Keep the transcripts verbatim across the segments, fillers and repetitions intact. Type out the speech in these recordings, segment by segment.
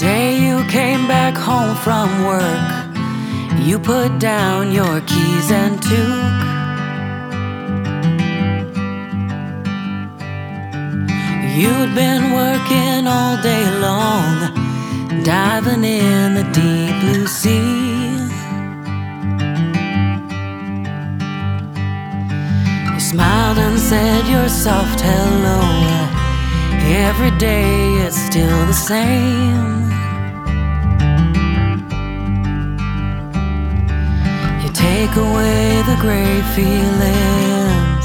day you came back home from work, you put down your keys and took. You'd been working all day long, diving in the deep blue sea. You smiled and said your soft hello. Every day it's still the same. You take away the great feelings.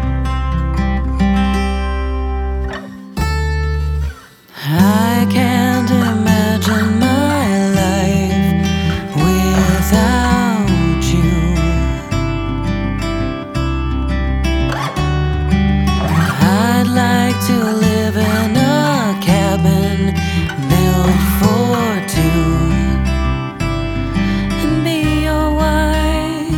I can't imagine my life without you. I'd like to live in a cabin built for two and be your wife.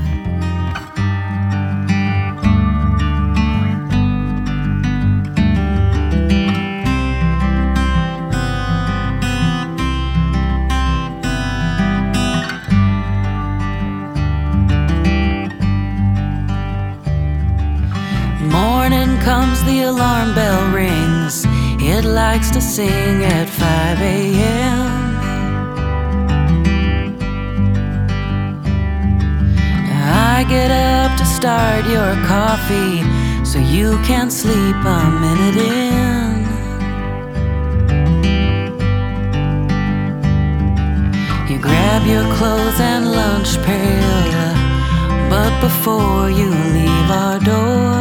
Morning comes, the alarm bell rings. It likes to sing at five a m I get up to start your coffee so you can sleep a minute in. You grab your clothes and lunch pail, but before you leave our door,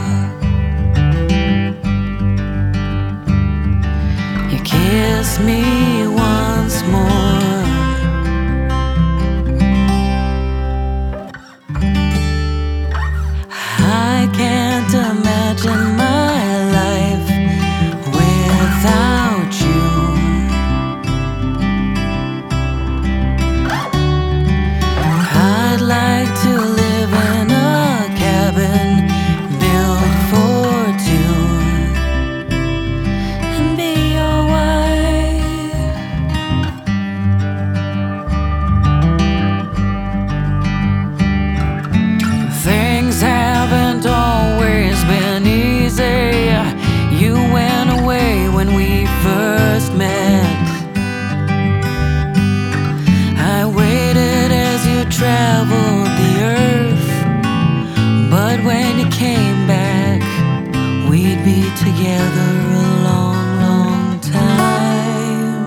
you kiss me once more. I can't imagine my life without you. I'd like to live in a cabin built for two and be your wife. Things haven't always been easy. You went away when we first met. I waited as you traveled the earth, but when you came back, we'd be together a long, long time.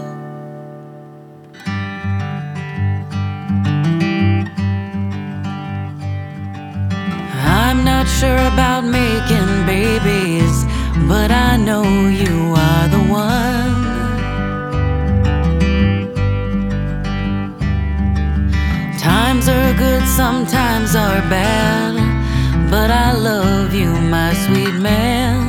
I'm not sure about making babies, but I know you are the one. Times are good, sometimes are bad, but I love you, my sweet man.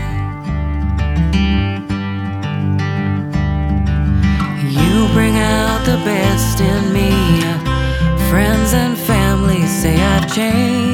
You bring out the best in me. Friends and family say I've changed.